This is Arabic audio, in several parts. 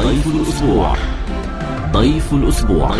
ضيف الأسبوع. ضيف الأسبوع.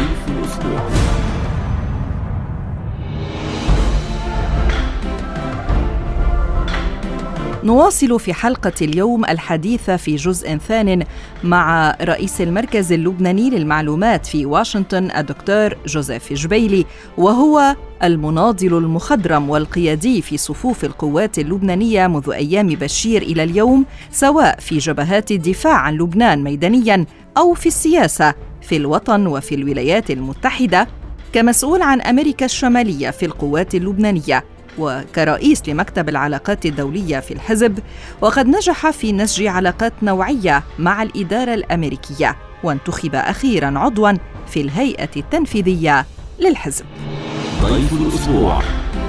نواصل في حلقة اليوم الحديث في جزء ثان مع رئيس المركز اللبناني للمعلومات في واشنطن الدكتور جوزيف جبيلي، وهو المناضل المخضرم والقيادي في صفوف القوات اللبنانية منذ أيام بشير إلى اليوم، سواء في جبهات الدفاع عن لبنان ميدانياً أو في السياسة في الوطن وفي الولايات المتحدة، كمسؤول عن أمريكا الشمالية في القوات اللبنانية، وكرئيس لمكتب العلاقات الدولية في الحزب. وقد نجح في نسج علاقات نوعية مع الإدارة الأمريكية، وانتخب أخيراً عضواً في الهيئة التنفيذية للحزب. ضيف الأسبوع.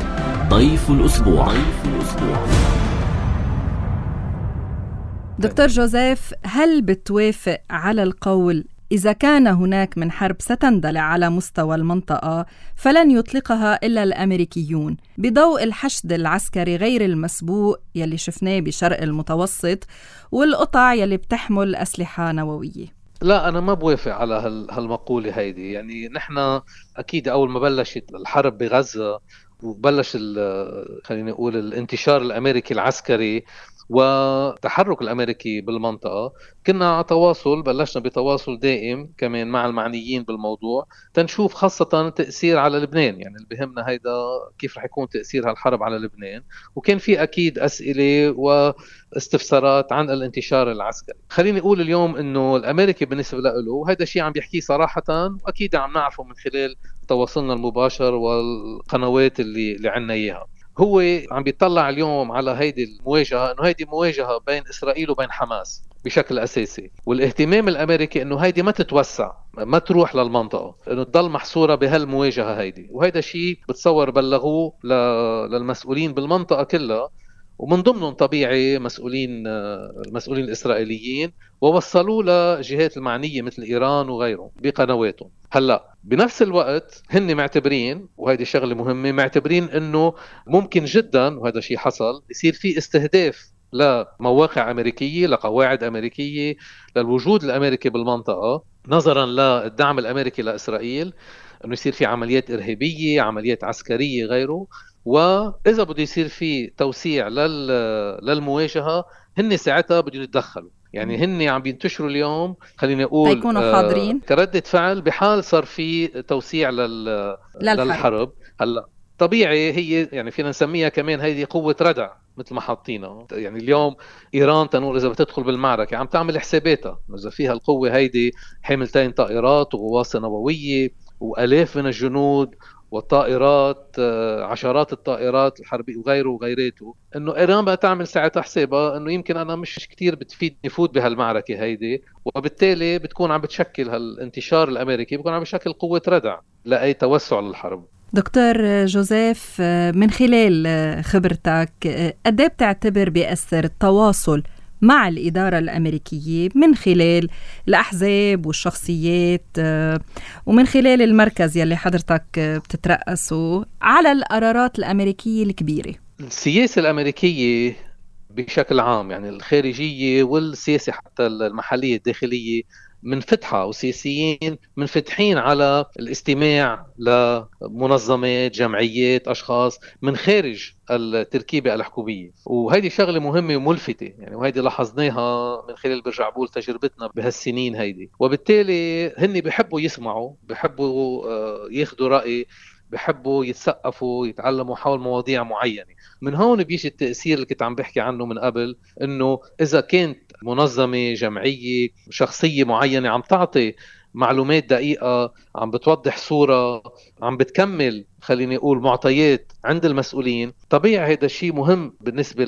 دكتور جوزيف، هل بتوافق على القول إذا كان هناك من حرب ستندلع على مستوى المنطقة فلن يطلقها إلا الأمريكيون، بضوء الحشد العسكري غير المسبوق يلي شفناه بشرق المتوسط والقطع يلي بتحمل أسلحة نووية؟ لا، أنا ما بوافق على هالمقولة هيدي. يعني نحن أكيد أول ما بلشت الحرب بغزة وبلش خلينا نقول الانتشار الأمريكي العسكري والتحرك الأمريكي بالمنطقة، كنا على تواصل، بلشنا بتواصل دائم كمان مع المعنيين بالموضوع تنشوف خاصة تأثير على لبنان. يعني اللي بهمنا هيدا كيف رح يكون تأثير هالحرب على لبنان، وكان في أكيد أسئلة واستفسارات عن الانتشار العسكري. خليني أقول اليوم إنه الأمريكي بالنسبة له هيدا شيء عم بيحكيه صراحة، وأكيد عم نعرفه من خلال تواصلنا المباشر والقنوات اللي عنا إياها. هو عم بيطلع اليوم على هيدي المواجهة إنه هيدي مواجهة بين إسرائيل وبين حماس بشكل أساسي، والاهتمام الأمريكي إنه هيدي ما تتوسع، ما تروح للمنطقة، إنه تضل محصورة بهالمواجهة هيدي. وهيدا شيء بتصور بلغوه للمسؤولين بالمنطقة كلها، ومن ضمنهم طبيعي المسؤولين الإسرائيليين، ووصلوا لجهات المعنية مثل إيران وغيرهم بقنواتهم. هلأ بنفس الوقت هن معتبرين، وهذه شغلة مهمة، معتبرين إنه ممكن جدا، وهذا شيء حصل، يصير في استهداف لمواقع أمريكية، لقواعد أمريكية، للوجود الأمريكي بالمنطقة، نظرا للدعم الأمريكي لإسرائيل، إنه يصير في عمليات إرهابية، عمليات عسكرية غيره. وإذا بده يصير في توسيع للمواجهة، هن ساعتها بده يتدخلوا. يعني هن عم بينتشروا اليوم، خلينا نقول يكونوا حاضرين كردة فعل بحال صار في توسيع للحرب. هلا طبيعي هي يعني فينا نسميها كمان هيدي قوة ردع مثل ما حاطينها. يعني اليوم إيران تنور إذا بتدخل بالمعركة عم تعمل حساباتها إذا فيها القوة هيدي حاملتين طائرات وغواصة نووية وآلاف من الجنود والطائرات، عشرات الطائرات الحربية وغيره وغيراته، انه ايران بقى تعمل ساعتها حسابها انه يمكن انا مش كتير بتفيدني فوت بهالمعركة هيدي، وبالتالي بتكون عم بتشكل هالانتشار الامريكي، بيكون عم بشكل قوة ردع لاي توسع للحرب. دكتور جوزيف، من خلال خبرتك قد ايه بتعتبر بيأثر التواصل مع الإدارة الأمريكية من خلال الأحزاب والشخصيات ومن خلال المركز يلي حضرتك بتترأسه على القرارات الأمريكية الكبيرة؟ السياسة الأمريكية بشكل عام، يعني الخارجية والسياسة حتى المحلية الداخلية، منفتحة، وسياسيين منفتحين على الاستماع لمنظمات، جمعيات، أشخاص من خارج التركيبة الحكومية. وهيدي شغلة مهمة وملفتة، يعني وهيدي لاحظناها من خلال برجع بقول تجربتنا بهالسنين هيدي. وبالتالي هن بيحبوا يسمعوا، بيحبوا ياخدوا رأي، بيحبوا يتثقفوا، يتعلموا حول مواضيع معينة. من هون بيجي التأثير اللي كنت عم بحكي عنه من قبل، إنه إذا كانت منظمة، جمعية، شخصية معينة عم تعطي معلومات دقيقة، عم بتوضح صورة، عم بتكمل خليني أقول معطيات عند المسؤولين، طبيعي هذا الشيء مهم بالنسبة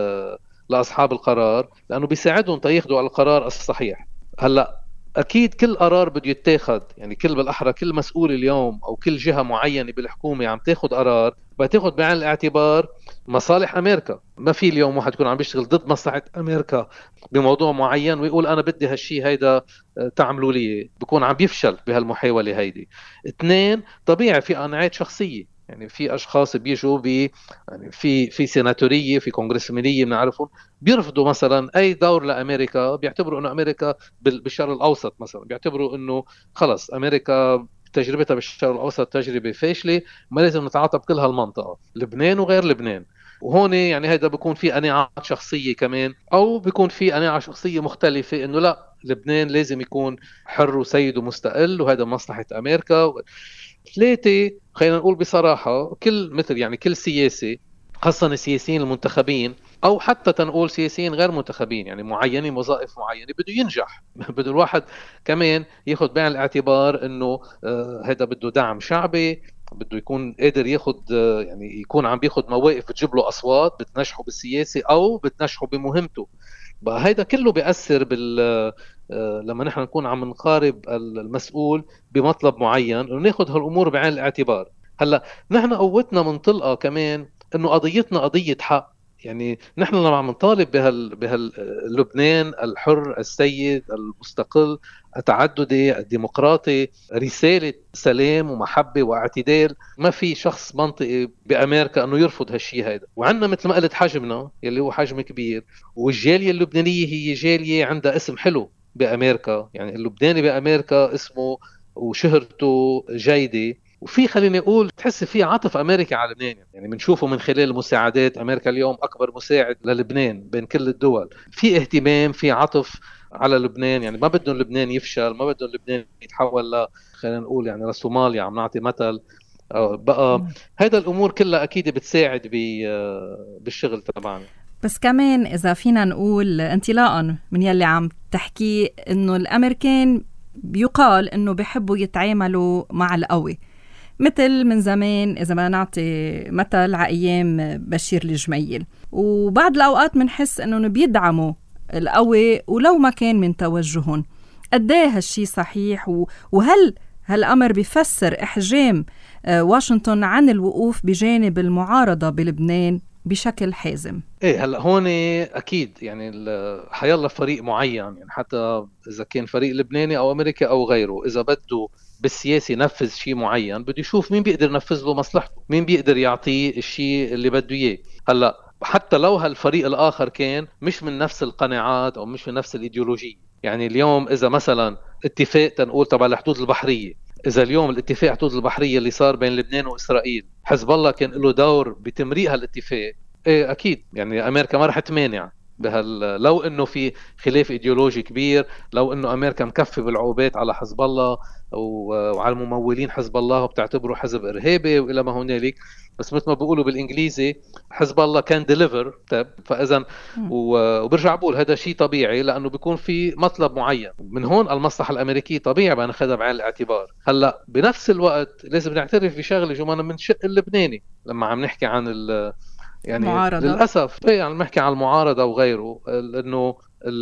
لأصحاب القرار، لأنه بيساعدهم تياخدوا على القرار الصحيح. هلأ أكيد كل قرار بده يتاخد، يعني بالأحرى كل مسؤول اليوم أو كل جهة معينة بالحكومة عم تاخد قرار، بتاخد بعين الاعتبار مصالح أمريكا. ما في اليوم واحد يكون عم بيشتغل ضد مصلحة أمريكا بموضوع معين ويقول أنا بدي هالشي هيدا تعملوا لي، بيكون عم بيفشل بهالمحاولة هيدي. اثنين، طبيعي في قناعات شخصية، يعني في اشخاص بيجوا يعني في سيناتوريه، في كونغرسمانيه بنعرفهم، بيرفضوا مثلا اي دور لامريكا، بيعتبروا انه امريكا بالشرق الاوسط مثلا، بيعتبروا انه خلص امريكا تجربتها بالشرق الاوسط تجربه فاشله، ما لازم نتعاطى بكل هالمنطقه، لبنان وغير لبنان. وهون يعني هذا بيكون في قناعات شخصيه كمان، او بيكون في قناعه شخصيه مختلفه انه لا، لبنان لازم يكون حر وسيد ومستقل، وهذا مصلحه امريكا. ثلاثه، خلينا نقول بصراحه، كل مثل يعني كل سياسي، خاصه السياسيين المنتخبين، او حتى تنقول سياسيين غير منتخبين، يعني معينين وظائف معينه، بده ينجح. بده الواحد كمان ياخذ بعين الاعتبار انه هذا بده دعم شعبي، بده يكون قادر ياخذ يعني يكون عم بياخذ مواقف بتجيب له اصوات بتنجحه بالسياسه او بتنجحه بمهمته. بقى هيدا كله بيأثر لما نحن نكون عم نقارب المسؤول بمطلب معين، وناخذ هالامور بعين الاعتبار. هلا نحن قوتنا منطلقه كمان انه قضيتنا قضيه حق. يعني نحن لما عم نطالب لبنان الحر السيد المستقل التعددي الديمقراطي، رسالة سلام ومحبة واعتدال، ما في شخص منطقي بأمريكا أنه يرفض هالشيء هذا. وعندنا مثل ما قلت حجمنا يلي هو حجم كبير، والجالية اللبنانية هي جالية عندها اسم حلو بأمريكا، يعني اللبناني بأمريكا اسمه وشهرته جيدة. وفي خليني اقول تحس في عطف امريكي على لبنان، يعني بنشوفه من خلال المساعدات. امريكا اليوم اكبر مساعد للبنان بين كل الدول، في اهتمام، في عطف على لبنان. يعني ما بدهم لبنان يفشل، ما بدهم لبنان يتحول خلينا نقول يعني لصوماليا، عم نعطي مثل بقى. هذا الامور كلها اكيد بتساعد بالشغل تبعنا. بس كمان إذا فينا نقول انطلاقا من يلي عم تحكي، إنه الأمريكان بيقال إنه بيحبوا يتعاملوا مع القوي، مثل من زمان إذا ما نعطي مثل على أيام بشير الجميل. وبعد الأوقات منحس إنه بيدعموا القوي ولو ما كان من توجههم. قديه هالشي صحيح؟ وهل هالأمر بيفسر إحجام واشنطن عن الوقوف بجانب المعارضة بلبنان بشكل حازم؟ ايه هلا هون اكيد يعني حيلا فريق معين، يعني حتى اذا كان فريق لبناني او امريكي او غيره، اذا بده بالسياسه ينفذ شيء معين بده يشوف مين بيقدر ينفذ له مصلحته، مين بيقدر يعطيه الشيء اللي بده اياه. هلا حتى لو هالفريق الاخر كان مش من نفس القناعات او مش من نفس الايديولوجيه، يعني اليوم اذا مثلا اتفاق تنقول تبع الحدود البحريه، إذا اليوم الاتفاق الحدود البحرية اللي صار بين لبنان وإسرائيل حزب الله كان له دور بتمرير هالاتفاق، إيه أكيد يعني أمريكا ما رح تمانع لو إنه في خلاف إيديولوجي كبير، لو إنه أمريكا مكفي بالعقوبات على حزب الله وعلى الممولين حزب الله وبتعتبره حزب إرهابي وإلى ما هنالك. بس مثل ما بيقولوا بالإنجليزي حزب الله كان ديليفر. فإذا وبرجع بقول هذا شيء طبيعي، لأنه بيكون في مطلب معين. من هون المصلحة الأمريكية طبيعي بناخذها بعين الاعتبار. هلا بنفس الوقت لازم نعترف بشغله جمانة من شق اللبناني لما عم نحكي عن يعني معارضة. للأسف يعني نحكي عن المعارضة وغيره، إنه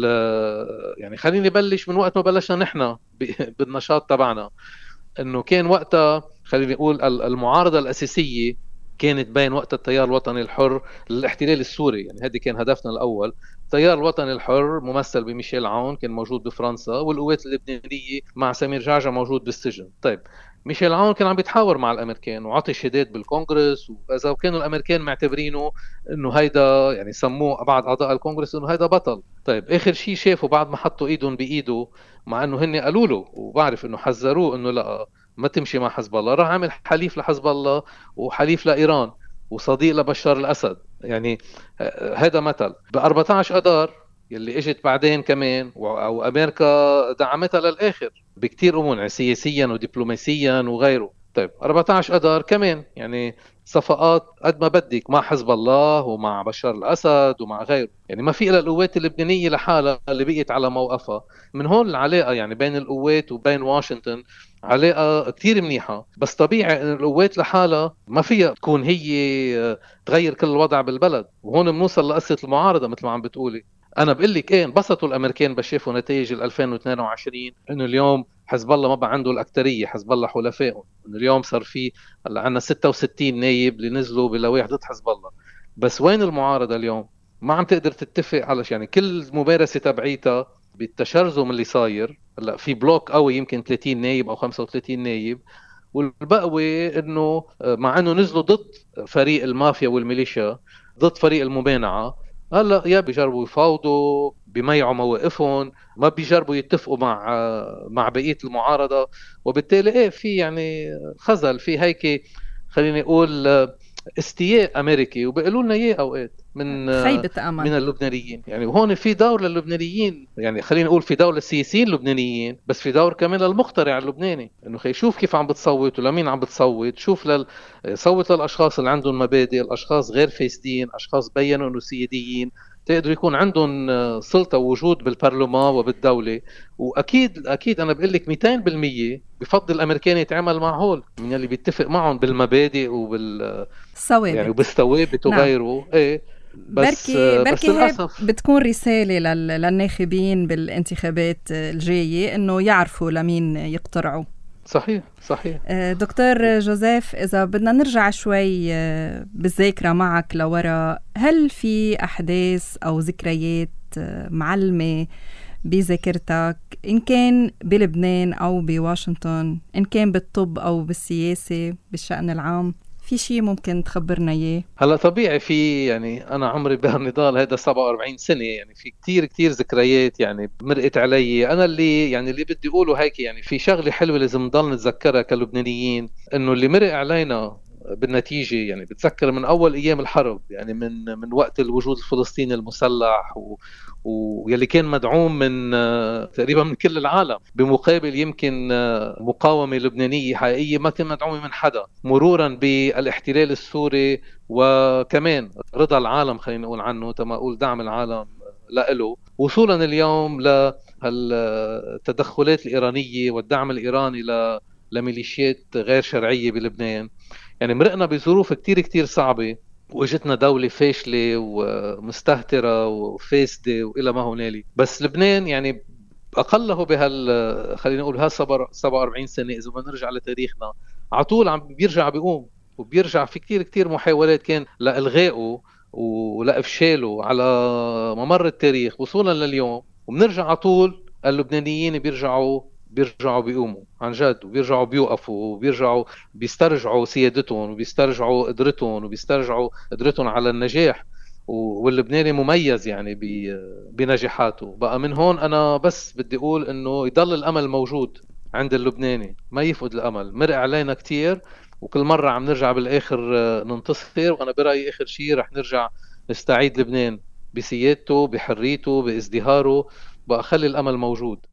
يعني خليني بلش من وقت ما بلشنا نحن بالنشاط تبعنا، إنه كان وقتها خليني أقول المعارضة الأساسية كانت بين وقت التيار الوطني الحر للاحتلال السوري، يعني هذه كان هدفنا الأول. التيار الوطني الحر ممثل بميشيل عون كان موجود بفرنسا، والقوات اللبنانية مع سمير جعجع موجود بالسجن. طيب ميشيل عون كان عم بيتحاور مع الامريكان وعطي شهادات بالكونغرس، واذا كانوا الامريكان معتبرينه انه هيدا يعني سموه بعض اعضاء الكونغرس انه هيدا بطل. طيب اخر شيء شافوا بعد ما حطوا ايدهم بايده، مع انه هن قالوا له وبعرف انه حذروه انه لا ما تمشي مع حزب الله، راح عمل حليف لحزب الله وحليف لايران وصديق لبشار الاسد. يعني هذا مثل. ب 14 اذار يلي اجت بعدين كمان وامريكا دعمتها للاخر بكتير امور سياسيا ودبلوماسيا وغيره. طيب 14 اذار كمان يعني صفقات قد ما بدك مع حزب الله ومع بشار الاسد ومع غيره، يعني ما في الا القوات اللبنانيه لحالها اللي بقيت على موقفها. من هون العلاقه يعني بين القوات وبين واشنطن علاقه كتير منيحه، بس طبيعي ان القوات لحالها ما فيها تكون هي تغير كل الوضع بالبلد. وهون بنوصل لقصه المعارضه مثل ما عم بتقولي. انا بقول لك ايه، انبسطوا الامريكان بس شافوا نتائج 2022 انه اليوم حزب الله ما بقى عنده الاكثريه، حزب الله حلفائهم. انه اليوم صار في هلا عندنا 66 نايب اللي نزلوا بلوائح ضد حزب الله. بس وين المعارضه اليوم؟ ما عم تقدر تتفق على شيء، يعني كل ممارسه تبعيتها بالتشرذم اللي صاير. هلا في بلوك قوي يمكن 30 نايب او 35 نايب، والبقوي انه مع انه نزلوا ضد فريق المافيا والميليشيا، ضد فريق الممانعة، هلا يا بيجربوا يفاوضوا، بيميعوا مواقفهم، ما بيجربوا يتفقوا مع بقية المعارضة. وبالتالي ايه في يعني خزل في هيك، خليني اقول استياء امريكي، وبيقولوا لنا اياه اوقات خيبة أمل من اللبنانيين. يعني وهون في دور للبنانيين، يعني خلينا نقول في دور للسياسيين اللبنانيين، بس في دور كمان للمقترع اللبناني، انه شوف كيف عم بتصوت ولمين عم بتصوت، شوف صوت للاشخاص اللي عندهم مبادئ، الاشخاص غير فاسدين، اشخاص بينوا انه سياديين، تقدروا يكون عندهم سلطة ووجود بالبرلمان وبالدولة. وأكيد أنا بقول لك 200% بفضل الأمريكان يتعامل مع هول من اللي بيتفق معهم بالمبادئ يعني وبالثوابت وغيره. نعم. إيه بس بركي للأسف بتكون رسالة للناخبين بالانتخابات الجاية إنه يعرفوا لمين يقترعوا. صحيح. دكتور جوزيف، إذا بدنا نرجع شوي بالذاكرة معك لورا، هل في أحداث أو ذكريات معلمة بذاكرتك إن كان بلبنان أو بواشنطن، إن كان بالطب أو بالسياسة بالشأن العام؟ في شيء ممكن تخبرنا إياه؟ هلا طبيعي، في يعني أنا عمري بهالنضال هذا 47 سنة، يعني في كتير ذكريات يعني مرقت علي. أنا اللي بدي أقوله هيك، يعني في شغلة حلوة لازم نضل نتذكرها كلبنانيين، إنه اللي مرق علينا بالنتيجة يعني بتذكر من أول أيام الحرب، يعني من وقت الوجود الفلسطيني المسلح ويلي كان مدعوم من تقريبا من كل العالم، بمقابل يمكن مقاومة لبنانية حقيقية ما كان مدعومة من حدا، مرورا بالاحتلال السوري، وكمان رضا العالم خلينا نقول عنه، تما أقول دعم العالم له، وصولا اليوم للتدخلات الإيرانية والدعم الإيراني لميليشيات غير شرعية بلبنان. يعني مرقنا بظروف كتير صعبة، واجتنا دولة فاشلة ومستهترة وفاسدة وإلى ما هنالك، بس لبنان يعني أقله خلينا نقول 47 سنة إذا بنرجع لتاريخنا، على طول عم بيرجع بيقوم، وبيرجع في كتير محاولات كان لإلغائه ولإفشاله على ممر التاريخ وصولا لليوم، وبنرجع على طول اللبنانيين بيرجعوا بيقوموا عن جد، وبيرجعوا بيوقفوا، وبيرجعوا بيسترجعوا سيادتهم، وبيسترجعوا قدرتهم، وبيسترجعوا قدرتهم على النجاح. واللبناني مميز يعني بنجاحاته. بقى من هون أنا بس بدي أقول إنه يضل الأمل موجود عند اللبناني، ما يفقد الأمل. مرق علينا كتير، وكل مرة عم نرجع بالآخر ننتصر، وأنا برأيي آخر شيء رح نرجع نستعيد لبنان بسيادته، بحريته، بازدهاره. بقى خلي الأمل موجود.